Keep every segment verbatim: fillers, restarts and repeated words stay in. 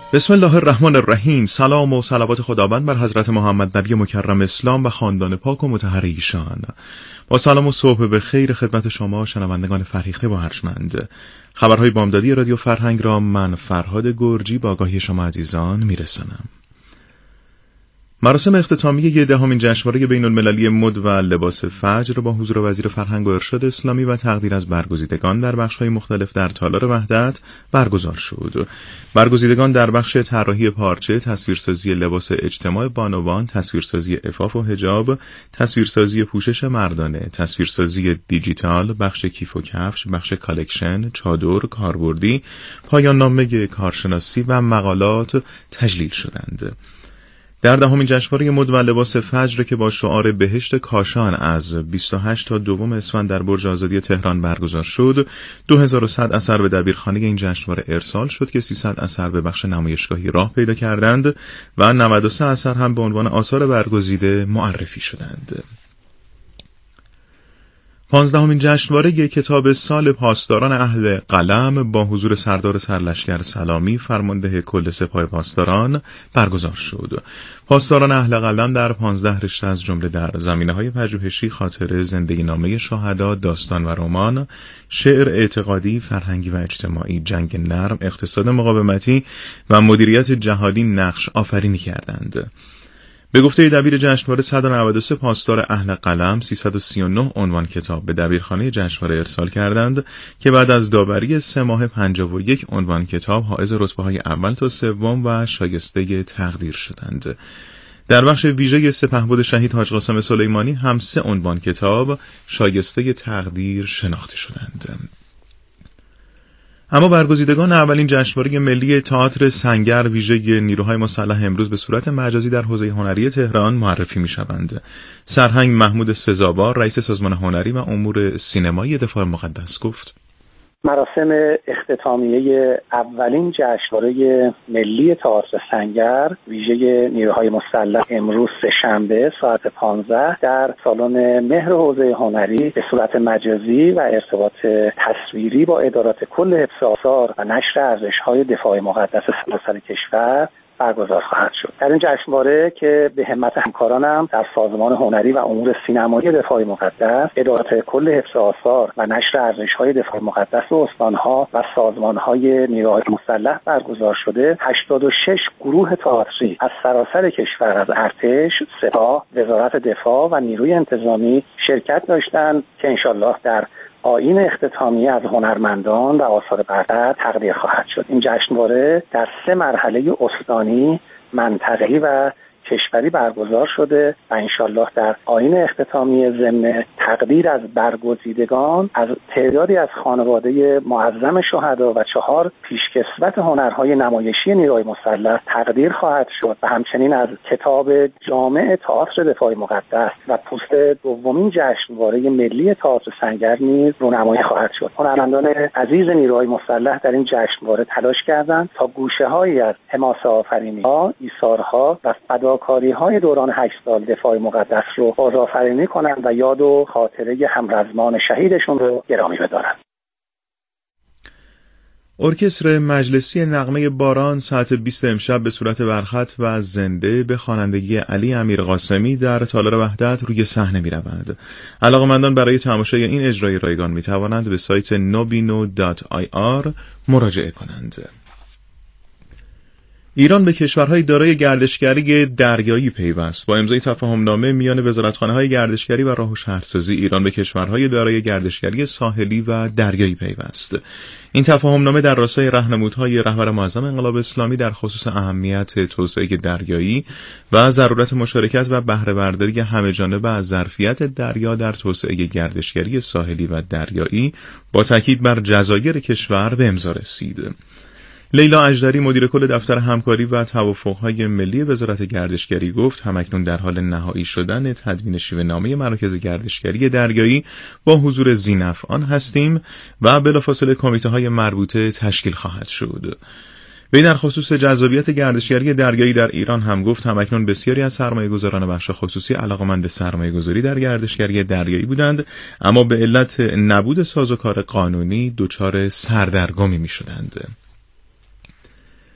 بسم الله الرحمن الرحیم. سلام و صلوات خداوند بر حضرت محمد نبی مکرم اسلام و خاندان پاک و مطهر ایشان. با سلام و صبح به خیر خدمت شما شنوندگان فرهیخته و ارجمند. خبرهای بامدادی رادیو فرهنگ را من فرهاد گرجی با آگاهی شما عزیزان میرسانم. مراسم اختتامیه دهمین جشنواره بین المللی مد و لباس فجر با حضور وزیر فرهنگ و ارشاد اسلامی و تقدیر از برگزیدگان در بخش‌های مختلف در تالار وحدت برگزار شد. برگزیدگان در بخش طراحی پارچه، تصویرسازی لباس اجتماع بانوان، تصویرسازی عفاف و حجاب، تصویرسازی پوشش مردانه، تصویرسازی دیجیتال، بخش کیف و کفش، بخش کالکشن، چادر، کاربردی، پایان نامه کارشناسی و مقالات تجلیل شدند. در دهمین جشنواره مد و لباس فجر که با شعار بهشت کاشان از بیست و هشت تا دوم اسفند در برج آزادی تهران برگزار شد، دو هزار و صد اثر به دبیرخانه این جشنواره ارسال شد که سیصد اثر به بخش نمایشگاهی راه پیدا کردند و نود و سه اثر هم به عنوان آثار برگزیده معرفی شدند. پانزدهمین جشنواره کتاب سال پاسداران اهل قلم با حضور سردار سرلشکر سلامی فرمانده کل سپاه پاسداران برگزار شد. پاسداران اهل قلم در پانزده رشته از جمله در زمینه‌های پژوهشی، خاطره، زندگی نامه شهدا، داستان و رمان، شعر اعتقادی، فرهنگی و اجتماعی، جنگ نرم، اقتصاد مقاومتی و مدیریت جهادی نقش آفرینی کردند. به گفته دبیر جشنواره صد و نود و سه پاسدار اهل قلم سیصد و سی و نه عنوان کتاب به دبیرخانه جشنواره ارسال کردند که بعد از داوری سه ماه پنجاه و یک عنوان کتاب حائز رتبه‌های اول تا سوم و شایسته تقدیر شدند. در بخش ویژه سپهبد شهید حاج قاسم سلیمانی هم سه عنوان کتاب شایسته تقدیر شناخته شدند. اما برگزیدگان اولین جشنواره ملی تئاتر سنگر ویژه نیروهای مسلح امروز به صورت مجازی در حوزه هنری تهران معرفی می‌شوند. سرهنگ محمود سزاوار رئیس سازمان هنری و امور سینمایی دفاع مقدس گفت: مراسم اختتامیه اولین جشنواره ملی تئاتر سنگر ویژه نیروهای مسلح امروز سه‌شنبه ساعت پانزده در سالن مهر حوزه هنری به صورت مجازی و ارتباط تصویری با ادارات کل حفظ آثار و نشر ارزش‌های دفاع مقدس سراسر کشور برگزار خواهد شد. در این جشنواره که به همت همکارانم در سازمان هنری و امور سینمایی دفاع مقدس، ادارات کل حفظ آثار و نشر ارزش‌های دفاع مقدس و استان‌ها و سازمان‌های نیروهای مسلح برگزار شده، هشتاد و شش گروه تئاتری از سراسر کشور از ارتش، سپاه، وزارت دفاع و نیروی انتظامی شرکت داشتند که انشالله در آیین اختتامیه از هنرمندان و آثار برتر تقدیر خواهد شد. این جشنواره در سه مرحله استانی، منطقه‌ای و کشوری برگزار شده و انشالله در آیین اختتامیه ضمن تقدیر از برگزیدگان از تعدادی از خانواده معظم شهدا و چهار پیشکسوت هنرهای نمایشی نیروهای مسلح تقدیر خواهد شد و همچنین از کتاب جامع تئاتر دفاع مقدس و پوست دومین جشنواره ملی تئاتر سنگر نیز رونمایی خواهد شد. هنرمندان عزیز نیروهای مسلح در این جشنواره تلاش کردند تا گوشه‌هایی از حماسه آفرینی‌ها، ایثارها و فدا کاری‌های دوران هشت سال دفاع مقدس رو بازآفرینی کنند و یاد و خاطره همرزمان شهیدشون رو گرامی بدارند. ارکستر مجلسی نغمه باران ساعت بیست امشب به صورت برخط و زنده به خوانندگی علی امیرقاسمی در تالار وحدت روی صحنه می‌روند. علاقه‌مندان برای تماشای این اجرای رایگان می‌توانند به سایت نوبینو دات آی آر مراجعه کنند. ایران به کشورهای دارای گردشگری دریایی پیوست. با امضای تفاهمنامه میان وزارتخانه‌های گردشگری و راه و شهرسازی، ایران به کشورهای دارای گردشگری ساحلی و دریایی پیوست. این تفاهمنامه در راستای راهنمودهای رهبر معظم انقلاب اسلامی در خصوص اهمیت توسعه دریایی و ضرورت مشارکت و بهره برداری همه‌جانبه از ظرفیت دریا در توسعه گردشگری ساحلی و دریایی با تاکید بر جزایر کشور به امضا رسید. لیلا اژدری مدیر کل دفتر همکاری و توافق‌های ملی وزارت گردشگری گفت همکنون در حال نهایی شدن تدوین شیوه نامه مراکز گردشگری دریایی با حضور ذی‌نفعان هستیم و بلافاصله کمیته‌های مربوطه تشکیل خواهد شد. وی در خصوص جذابیت گردشگری دریایی در ایران هم گفت همکنون بسیاری از سرمایه‌گذاران بخش خصوصی علاقه‌مند سرمایه‌گذاری در گردشگری دریایی بودند، اما به علت نبود سازوکار قانونی دچار سردرگمی می‌شدند.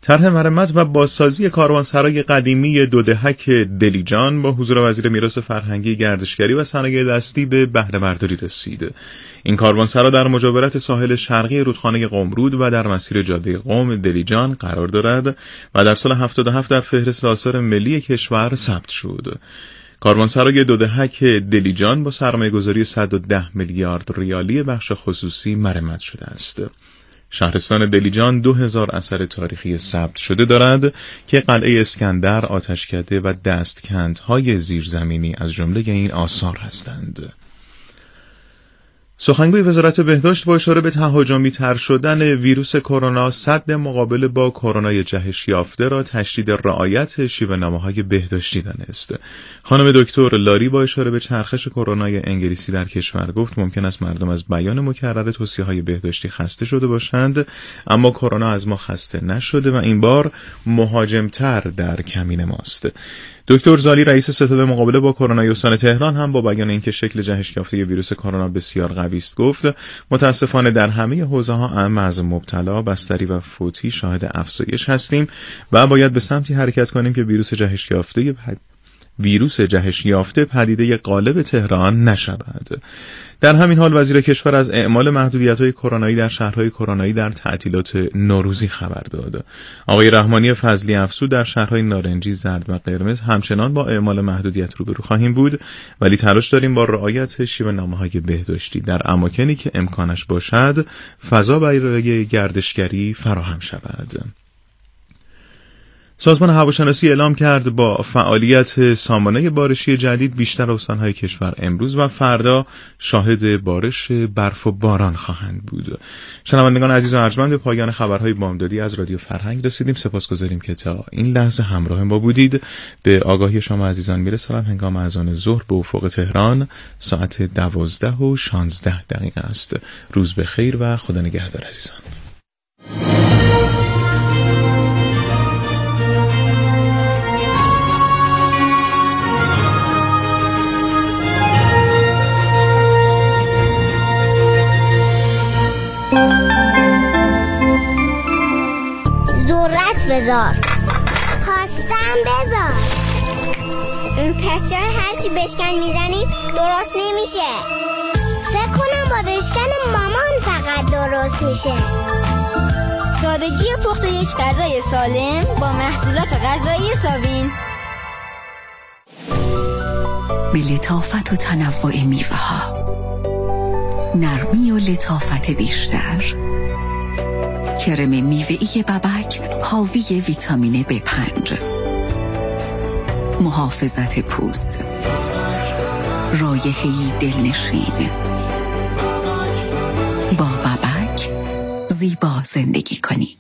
طرح مرمت و بازسازی کاروانسرای قدیمی دودهک دلیجان با حضور وزیر میراث فرهنگی، گردشگری و صنایع دستی به بهره برداری رسید. این کاروانسرا در مجاورت ساحل شرقی رودخانه قمرود و در مسیر جاده قم دلیجان قرار دارد و در سال هفتاد و هفت در فهرست آثار ملی کشور ثبت شد. کاروانسرای دودهک دلیجان با سرمایه‌گذاری صد و ده میلیارد ریالی بخش خصوصی مرمت شده است. شهرستان دلیجان دو هزار اثر تاریخی ثبت شده دارد که قلعه اسکندر، آتشکده و دستکندهای زیرزمینی از جمله این آثار هستند. سخنگوی وزارت بهداشت با اشاره به تهاجمی تر شدن ویروس کرونا، سد مقابله با کرونا جهش یافته را تشدید رعایت شیوه‌نامه‌های بهداشتی دانست. خانم دکتر لاری با اشاره به چرخش کرونای انگلیسی در کشور گفت ممکن است مردم از بیان مکرر توصیه‌های بهداشتی خسته شده باشند، اما کرونا از ما خسته نشده و این بار مهاجمتر در کمین ماست. دکتر زالی رئیس ستاد مقابله با کرونا استان تهران هم با بیان اینکه شکل جهش یافته ویروس کرونا بسیار قوی است گفت متاسفانه در همه حوزه‌ها اعم از مبتلا، بستری و فوتی شاهد افزایش هستیم و باید به سمتی حرکت کنیم که ویروس جهش یافته ویروس جهش یافته پدیده غالب تهران نشود. در همین حال وزیر کشور از اعمال محدودیت‌های کرونایی در شهرهای کرونایی در تعطیلات نوروزی خبر داد. آقای رحمانی فضلی افزود در شهرهای نارنجی، زرد و قرمز همچنان با اعمال محدودیت روبرو خواهیم بود، ولی تلاش داریم با رعایت شیوه‌نامه‌های بهداشتی در اماکنی که امکانش باشد فضا برای گردشگری فراهم شود. سازمان هواشناسی اعلام کرد با فعالیت سامانه بارشی جدید بیشتر استان‌های کشور امروز و فردا شاهد بارش برف و باران خواهند بود. شنوندگان عزیز و ارجمند، به پایان خبرهای بامدادی از رادیو فرهنگ رسیدیم. سپاسگزاریم که تا این لحظه همراه ما بودید. به آگاهی شما عزیزان میرسانم هنگام اذان ظهر به افق تهران ساعت دوازده و شانزده دقیقه است. روز بخیر و خدا نگهدار عزیزان. ذرت بذار، پاستم بذار. این پسچه هرچی بشکن میزنی درست نمیشه. فکر کنم با بشکن مامان فقط درست میشه. سادگی پخت یک غذای سالم با محصولات غذایی ساوین. به لطافت و تنوع میوه ها، نرمی و لطافت بیشتر. کرم میوه‌ای ببک حاوی ویتامین بی پنج، محافظت پوست، رایحه‌ای دلنشین. با ببک زیبا زندگی کنیم.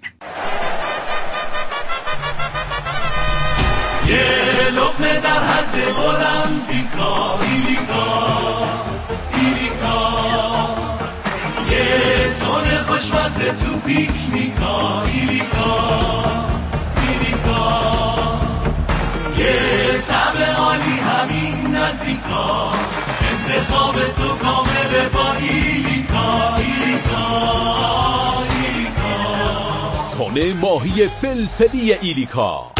یه لقمه در حد بلندی کا ایلیکا ایلیکا، یه تونه خوشمزه تو پیکنیکا ایلیکا ایلیکا، یه طبع عالی همین نزدیکا، انتخاب تو کامله با ایلیکا ایلیکا ایلیکا. تونه ماهی فلفلی ایلیکا،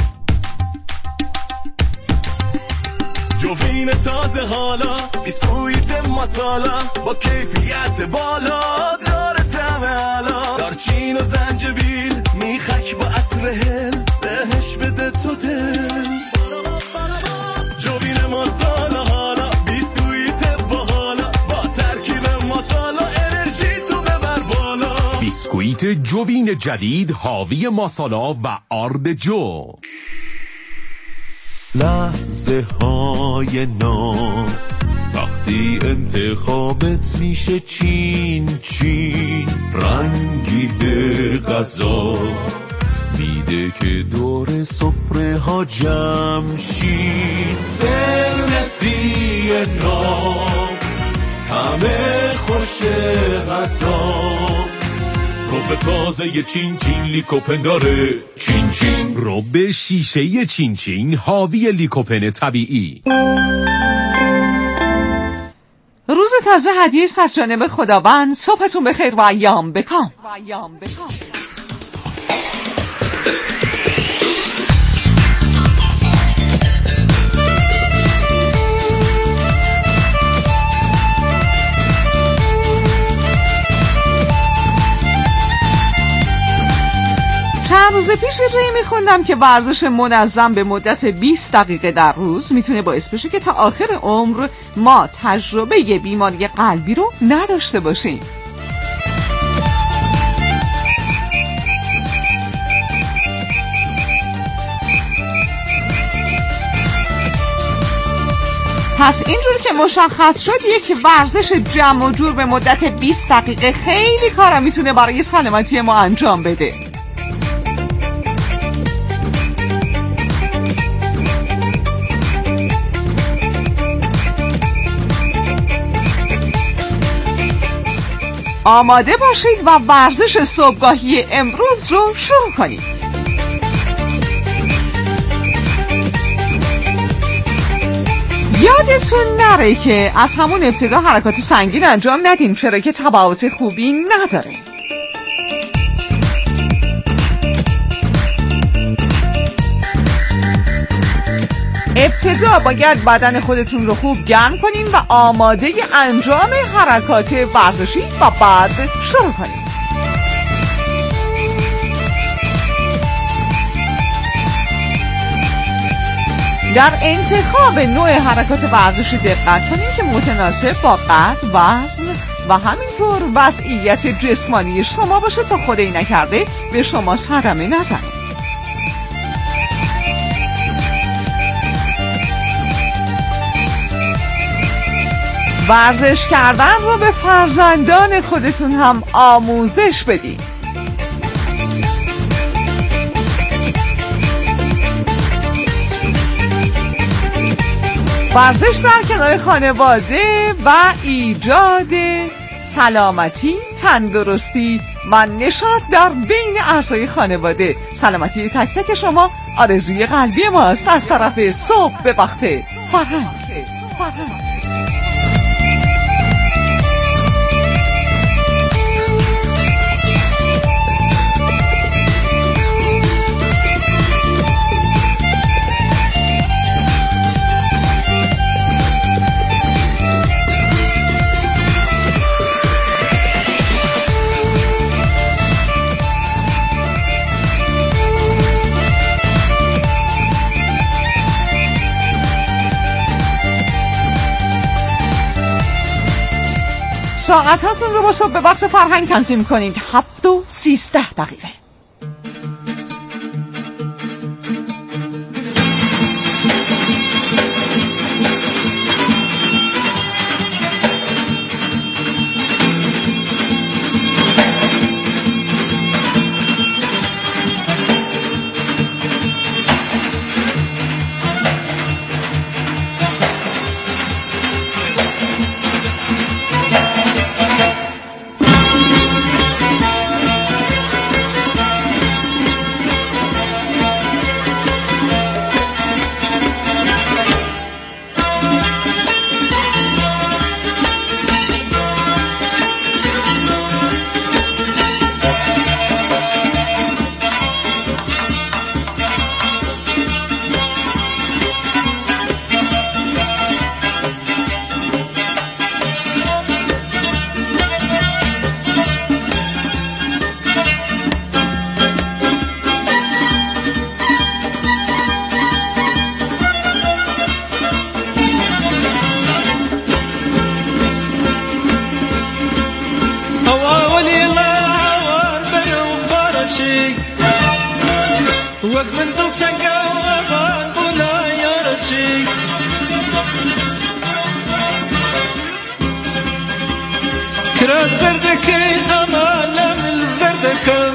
جوین تازه حالا، بیسکویت مسالا با کیفیت بالا، داره طعم عالا، دارچین و زنجبیل میخک با عطر هل، بهش بده تو دل. جوین مسالا حالا، بیسکویت باحالا، با ترکیب مسالا انرژی تو ببر بالا. بیسکویت جوین جدید حاوی مسالا و آرد جو. لحظه های نو وقتی انتخابت میشه چین چین، رنگی به غذا میده که دور سفره ها جمع شین. برنسی نام طعم خوش غذا، رب تازه چین چین لیکوپن داره چین چین، رب شیشه چین چین حاوی لیکوپن طبیعی. روز تازه هدیه است از جانب خداوند. صبحتون بخیر و ایام بکام. چند روز پیش روی میخوندم که ورزش منظم به مدت بیست دقیقه در روز میتونه باعث بشه که تا آخر عمر ما تجربه بیماری قلبی رو نداشته باشیم. پس اینجور که مشخص شد یک ورزش جمع و جور به مدت بیست دقیقه خیلی کارا میتونه برای سلامتی ما انجام بده. آماده باشید و ورزش صبحگاهی امروز رو شروع کنید. یادتون نره که از همون ابتدا حرکات سنگین انجام ندین، چرا که تبعات خوبی نداره. ابتدا باید بدن خودتون رو خوب گرم کنین و آماده انجام حرکات ورزشی و بعد شروع کنید. در انتخاب نوع حرکات ورزشی دقت کنید که متناسب با قد، وزن و همینطور وضعیت جسمانی شما باشه تا خدایی نکرده به شما صدمه نزنه. ورزش کردن رو به فرزندان خودتون هم آموزش بدید. ورزش در کنار خانواده و ایجاد سلامتی، تندرستی و نشاط در بین اعضای خانواده. سلامتی تک تک شما آرزوی قلبی ماست از طرف صبح به وقت فرهنگ. فرهنگ ساعتاتون رو با صبح به وقت فرهنگ تنظیم کنید. هفت و سیزده دقیقه. كرا زردكي أمالم الزردكم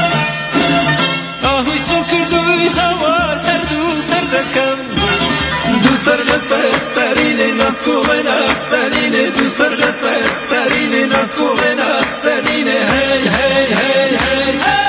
آهوي سوكردوي هوار هردو هردكم دو سر لسر سرين ناسكو غنا سرين دو سر لسر سرين ناسكو غنا سرين هاي هاي هاي هاي هاي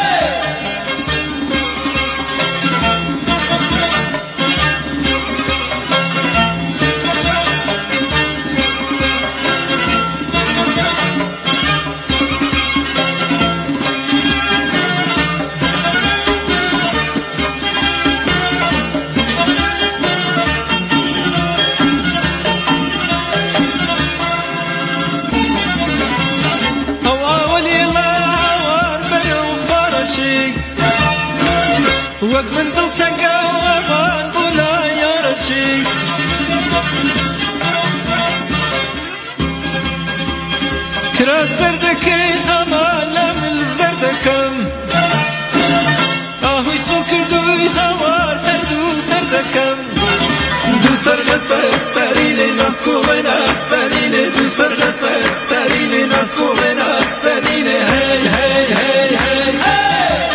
وقت من تو تنگاوان بولا یارچی کرا زردکی امالم الزردکم آهوی سو کردوی هوار هردو هردکم دو سر لسر سرین نسکو منا سرین دو سر لسر سرین نسکو منا سرین هی هی هی هی هی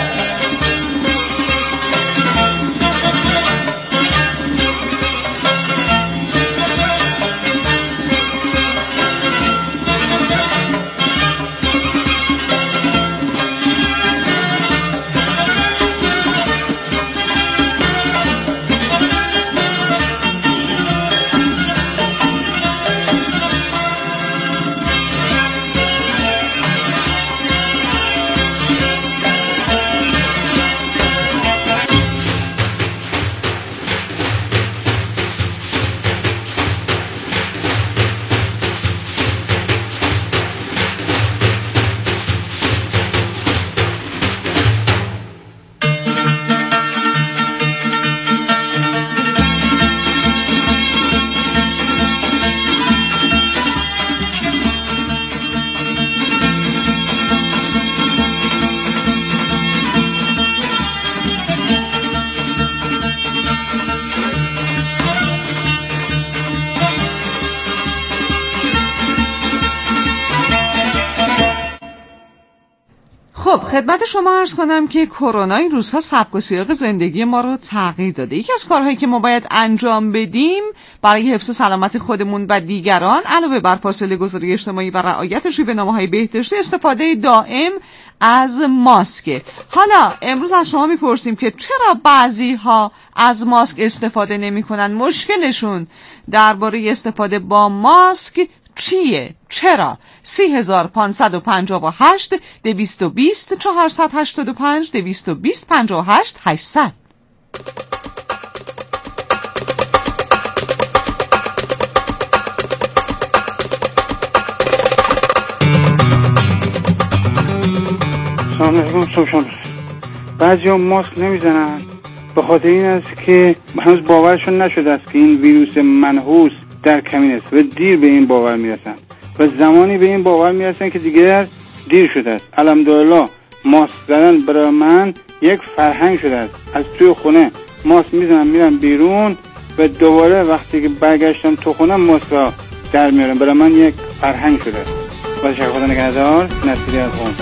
خب خدمت شما عرض کنم که کرونا این روزها سبک و سیاق زندگی ما رو تغییر داده. یکی از کارهایی که ما باید انجام بدیم برای حفظ سلامت خودمون و دیگران علاوه بر فاصله گذاری اجتماعی و رعایت شیوه‌نامه‌های بهداشتی استفاده دائم از ماسک. حالا امروز از شما میپرسیم که چرا بعضی ها از ماسک استفاده نمی‌کنن؟ مشکلشون درباره استفاده با ماسک چیه؟ چرا؟ سی هزار پانصد و پنجاه و هشت دویست و بیست چهارصد و هشتاد و پنج دویست و بیست پنجاه و هشت هشتصد. سلام علیکم. صبح شما بخیر. بعضی ها ماسک نمیزنن به خاطر این است که هنوز باورشون نشده است که این ویروس منحوس در کمین است و دیر به این باور میرسن و زمانی به این باور میرسن که دیگر دیر شده است. الحمدلله ماسک زدن برای من یک فرهنگ شده است. از توی خونه ماسک میزنم میرم بیرون و دوباره وقتی که برگشتم تو خونه ماسک را در میارم. برای من یک فرهنگ شده است. با تشکر. خدا نگهدار. نصیری از قم.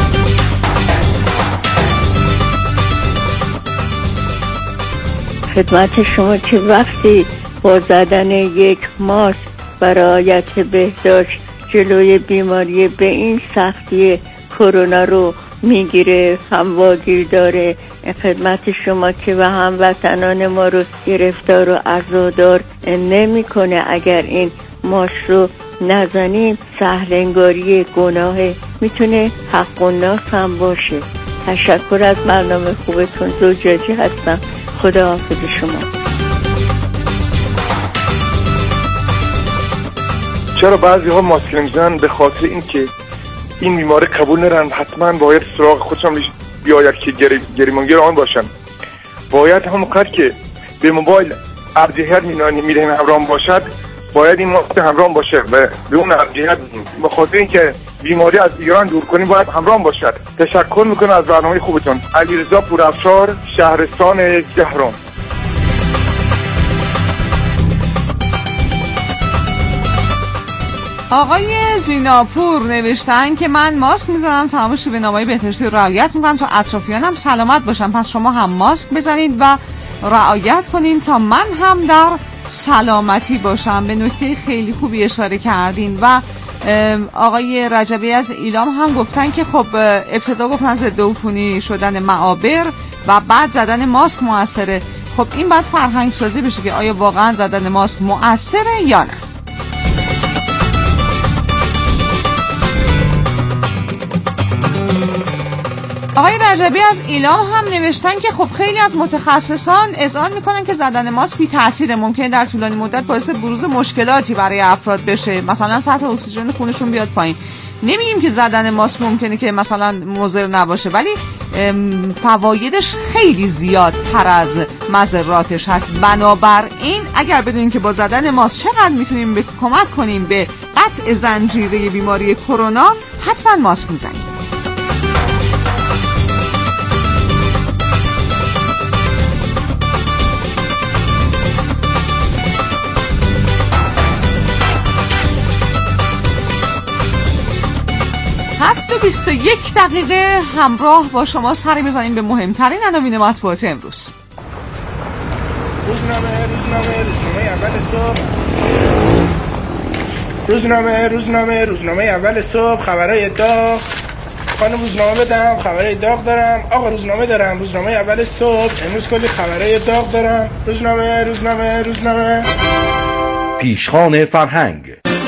خدمت شما که وقتی با زدن یک ماسک و رعایت بهداشت جلوی بیماری به این سختی کرونا رو میگیره، هم واگیر داره، خدمت شما که و هموطنان ما رو گرفتار و عزادار نمیکنه. اگر این ماسک رو نزنیم سهل انگاری گناه، میتونه حق و ناس هم باشه. تشکر از برنامه خوبتون. زوجاجی هستم. خدا حافظ شما. چرا بعضی ها ماسک نمیزنن؟ به خاطر اینکه این بیماری قبول نرن، حتما باید سراغ خودشون بیاید که گریمانگیر آن باشن. باید همونقدر که به موبایل ارجحیت میدهیم همراه باشد، باید این ماسک همراه باشه و به اون ارجحیت بدیم. به خاطر اینکه بیماری از ایران دور کنیم باید همراه باشد. تشکر میکنم از برنامه خوبتون. علیرضا پورافشار، شهرستان جهرم. آقای زیناپور نوشتن که من ماسک میزنم، تمام شیوه‌نامه‌های بهداشتی رو رعایت میکنم تا اطرافیانم سلامت باشم. پس شما هم ماسک بزنید و رعایت کنین تا من هم در سلامتی باشم. به نکته خیلی خوبی اشاره کردین. و آقای رجبی از ایلام هم گفتن که خب ابتدا گفتن ضد عفونی شدن معابر و بعد زدن ماسک موثره. خب این باید فرهنگ سازی بشه که آیا واقعا زدن ماسک موثره یا نه. آقای رجبی از ایلام هم نوشتن که خب خیلی از متخصصان اذعان میکنن که زدن ماسک بی تاثیره، ممکنه در طولانی مدت باعث بروز مشکلاتی برای افراد بشه، مثلا سطح اکسیژن خونشون بیاد پایین. نمیگیم که زدن ماسک ممکنه که مثلا مضر نباشه، ولی فوایدش خیلی زیادتر از مضراتش هست. بنابراین اگر بدونیم که با زدن ماسک چقدر میتونیم به کمک کنیم به قطع زنجیره بیماری کرونا، حتما ماسک میزنیم. هفت و بیست و یک دقیقه همراه با شما سری بزنیم به مهمترین عناوین مطبوعات امروز. روزنامه روزنامه روزنامه اول صبح روزنامه روزنامه روزنامه اول صبح خبرای داغ. خانم روزنامه بدم، خبرای داغ دارم. آقا روزنامه دارم، روزنامه اول صبح. امروز کلی خبرای داغ دارم. روزنامه روزنامه روزنامه پیشخوان فرهنگ.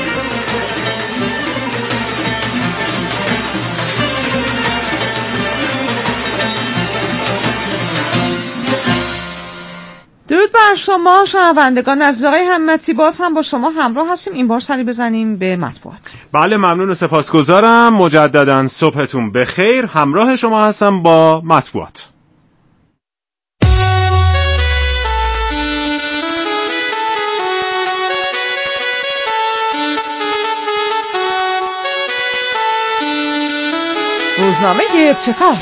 درود بر شما شنوندگان عزیز. آقای همتی باز هم با شما همراه هستیم. این بار سری بزنیم به مطبوعات. بله ممنون و سپاسگزارم. مجددا صبحتون بخیر. همراه شما هستم با مطبوعات. روزنامه ابتکار.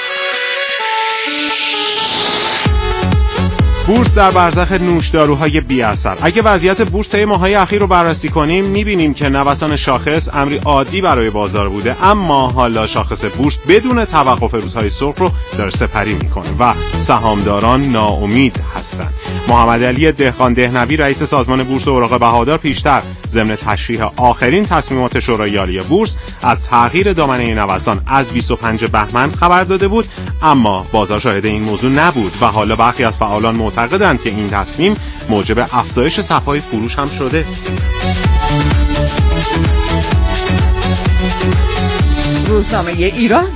بورس در برزخ نوشداروهای بی اثر. اگه وضعیت بورس طی ماه‌های اخیر رو بررسی کنیم می‌بینیم که نوسان شاخص امری عادی برای بازار بوده، اما حالا شاخص بورس بدون توقف روزهای سرخ رو داره سپری می‌کنه و سهامداران ناامید هستند. محمد علی دهقان دهنوی رئیس سازمان بورس اوراق بهادار پیشتر ضمن تشریح آخرین تصمیمات شورای عالی بورس از تغییر دامنه نوسان از بیست و پنجم بهمن خبر داده بود، اما بازار شاهد این موضوع نبود و حالا برخی از فعالان معتقدند که این تصمیم موجب افزایش صف‌های فروش هم شده. روزنامه ایران.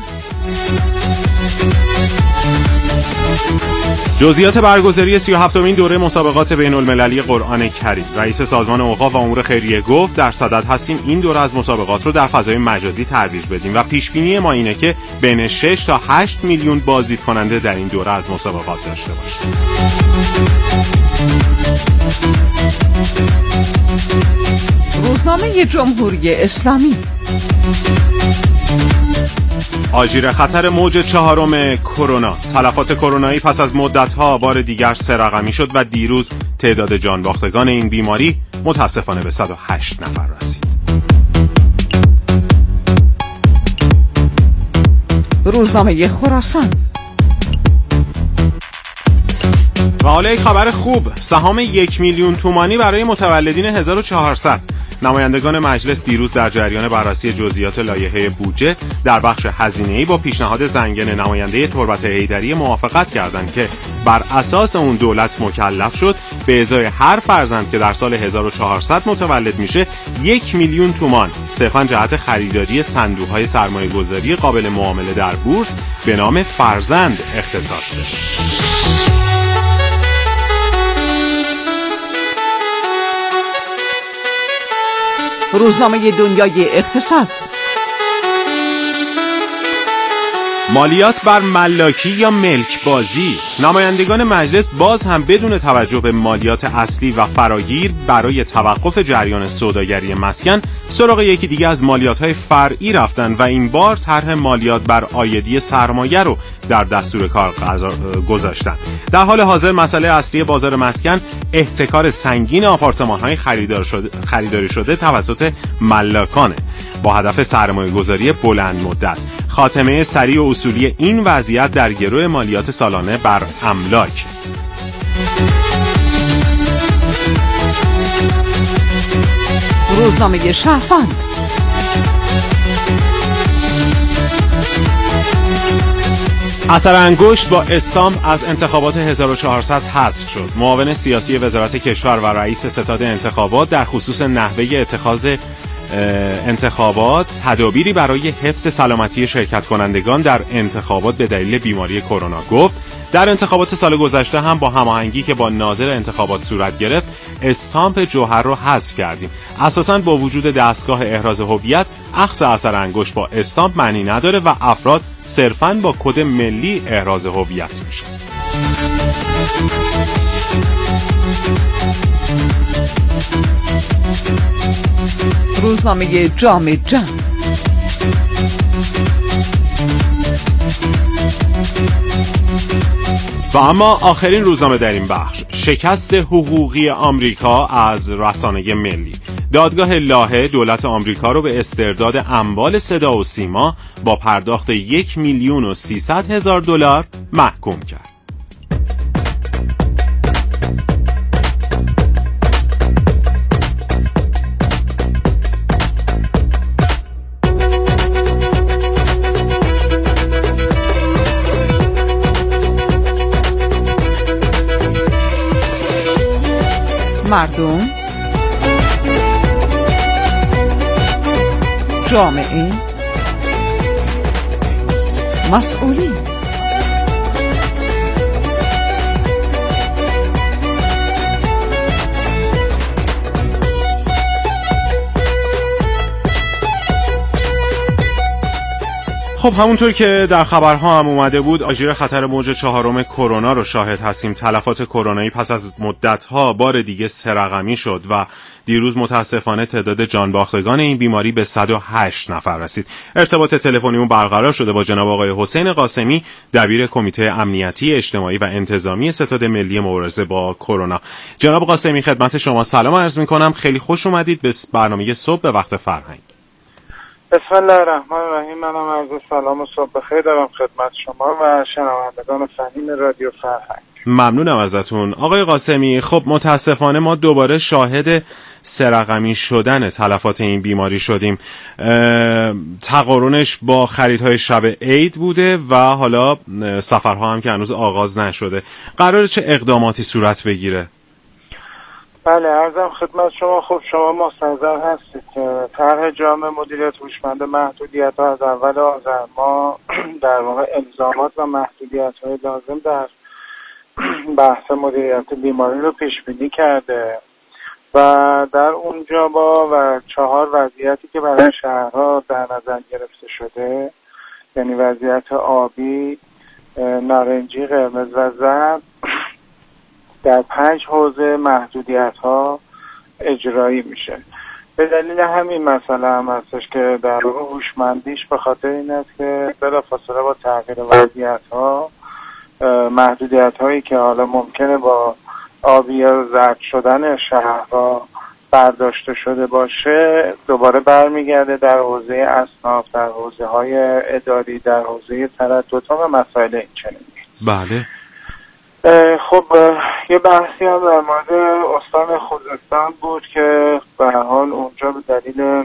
جزئیات برگزاری سی و هفتمین دوره مسابقات بین المللی قرآن کریم. رئیس سازمان اوقاف و امور خیریه گفت در صدد هستیم این دوره از مسابقات رو در فضای مجازی ترویج بدیم و پیش بینی ما اینه که بین شش تا هشت میلیون بازدید کننده در این دوره از مسابقات داشته باشیم. روزنامه جمهوری اسلامی. آژیر خطر موج چهارم کرونا. تلفات کرونایی پس از مدت‌ها بار دیگر سه رقمی شد و دیروز تعداد جانباختگان این بیماری متاسفانه به صد و هشت نفر رسید. روزنامه خراسان. و حالا یک خبر خوب، سهام یک میلیون تومانی برای متولدین هزار و چهارصد. نمایندگان مجلس دیروز در جریان بررسی جزئیات لایحه بودجه در بخش هزینه‌ای با پیشنهاد زنگن نماینده تربت حیدری موافقت کردند که بر اساس اون دولت مکلف شد به ازای هر فرزند که در سال هزار و چهارصد متولد میشه یک میلیون تومان صرفاً جهت خریداری صندوق‌های سرمایه‌گذاری قابل معامله در بورس به نام فرزند اختصاص بده. روزنامه دنیای اقتصاد. مالیات بر ملاکی یا ملک بازی. نمایندگان مجلس باز هم بدون توجه به مالیات اصلی و فراگیر برای توقف جریان سوداگری مسکن سراغ یکی دیگه از مالیات‌های فرعی رفتن و این بار طرح مالیات بر عایدی سرمایه رو در دستور کار گذاشتن. در حال حاضر مسئله اصلی بازار مسکن احتکار سنگین آپارتمان‌های خریدار شده خریداری شده توسط ملاکانه با هدف سرمایه‌گذاری بلند مدت. خاتمه سریع و اصولی این وضعیت در گرو مالیات سالانه بر املاک. روزنامه شهروند. اثر انگشت با استامپ از انتخابات هزار و چهارصد حذف شد. معاون سیاسی وزارت کشور و رئیس ستاد انتخابات در خصوص نحوه اتخاذ انتخابات تدابیری برای حفظ سلامتی شرکت کنندگان در انتخابات به دلیل بیماری کرونا گفت در انتخابات سال گذشته هم با هماهنگی که با ناظر انتخابات صورت گرفت استامپ جوهر رو حذف کردیم. اساساً با وجود دستگاه احراز هویت اخذ اثر انگشت با استامپ معنی نداره و افراد صرفاً با کد ملی احراز هویت میشه. روزنامه جامعه جمع. و اما آخرین روزنامه در این بخش، شکست حقوقی آمریکا از رسانه ملی. دادگاه لاهه دولت آمریکا رو به استرداد اموال صدا و سیما با پرداخت یک میلیون و سیصد هزار دلار محکوم کرد. مردم، جامعه، مسئولین. خب همونطور که در خبرها هم اومده بود، آژیر خطر موج چهارم کرونا رو شاهد هستیم. تلفات کرونایی پس از مدت‌ها بار دیگه سه رقمی شد و دیروز متاسفانه تعداد جانباختگان این بیماری به صد و هشت نفر رسید. ارتباط تلفنیمون برقرار شده با جناب آقای حسین قاسمی، دبیر کمیته امنیتی اجتماعی و انتظامی ستاد ملی مبارزه با کرونا. جناب قاسمی خدمت شما سلام عرض می‌کنم. خیلی خوش اومدید به برنامه صبح به وقت فرهنگ. بسم الله الرحمن الرحیم. منم عرض سلام و صبح بخیر دارم خدمت شما و شنوندگان فنین رادیو فرهنگ. ممنونم ازتون آقای قاسمی. خب متاسفانه ما دوباره شاهد سه رقمی شدن تلفات این بیماری شدیم. تقارنش با خریدهای شب عید بوده و حالا سفرها هم که هنوز آغاز نشده. قراره چه اقداماتی صورت بگیره؟ بله عرضم خدمت شما. خب شما مستحضر هستید که طرح جامع مدیریت هوشمند محدودیت ها از اول آذر ما در واقع الزامات و محدودیت های لازم در بحث مدیریت بیماری رو پیش بینی کرده و در اونجا با و چهار وضعیتی که برای شهرها در نظر گرفته شده، یعنی وضعیت آبی، نارنجی، قرمز و زرد، در پنج حوزه محدودیت ها اجرایی میشه. به دلیل همین مسئله هم هستش که در واقع هوشمندیش به خاطر این است که بلافاصله با تغییر وضعیت ها محدودیت هایی که حالا ممکنه با آبی یا زرد شدن شهرها برداشته شده باشه دوباره برمیگرده در حوزه اصناف، در حوزه های اداری، در حوزه ترددها و مسائل این چنینی. بله. خب یه بحثی هم در مورد استان خوزستان بود که به هر حال اونجا به دلیل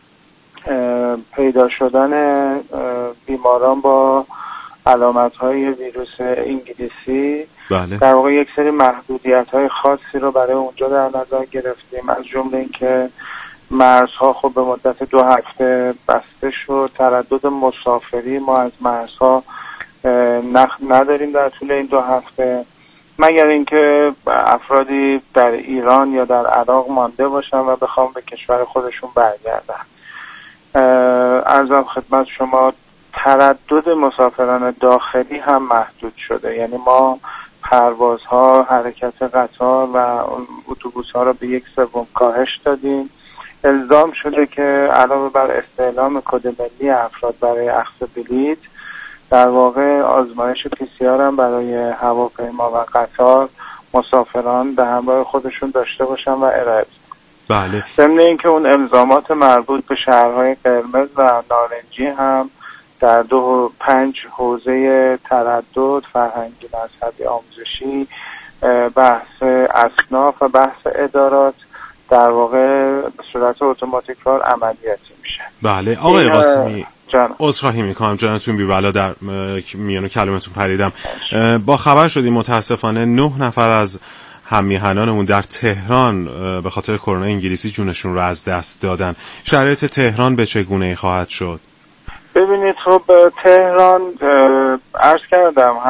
پیدا شدن بیماران با علامت‌های ویروس انگلیسی بله. در واقع یک سری محدودیت‌های خاصی رو برای اونجا در نظر گرفتیم، از جمله اینکه مرزها خب به مدت دو هفته بسته شد. تردد مسافری ما از مرزها نخ نداریم در طول این دو هفته، مگر اینکه افرادی در ایران یا در عراق مانده باشن و بخوام به کشور خودشون برگردن. عرضم خدمت شما تردد مسافران داخلی هم محدود شده، یعنی ما پروازها، حرکت قطار و اتوبوس‌ها را به یک سوم کاهش دادیم. الزام شده که علاوه بر استعلام کد ملی افراد برای اخذ بلیط، در واقع آزمایش پی سی آر هم برای هواپیما و قطار مسافران به همراه خودشون داشته باشن و ارائه. بله. ضمن اینکه اون الزامات مربوط به شهرهای قرمز و نارنجی هم در دو پنج حوزه تردد، فرهنگی، مذهبی، آموزشی، بحث اصناف و بحث ادارات در واقع به صورت اتوماتیکوار عملیاتی میشه. بله آقای قاسمی عذرخواهی میکنم جانتون بی بلا در میانه کلمتون پریدم. با خبر شدیم متاسفانه نه نفر از هممیهنانمون در تهران به خاطر کرونا انگلیسی جونشون رو از دست دادن. شرایط تهران به چگونه خواهد شد؟ ببینید خب تهران عرض کردم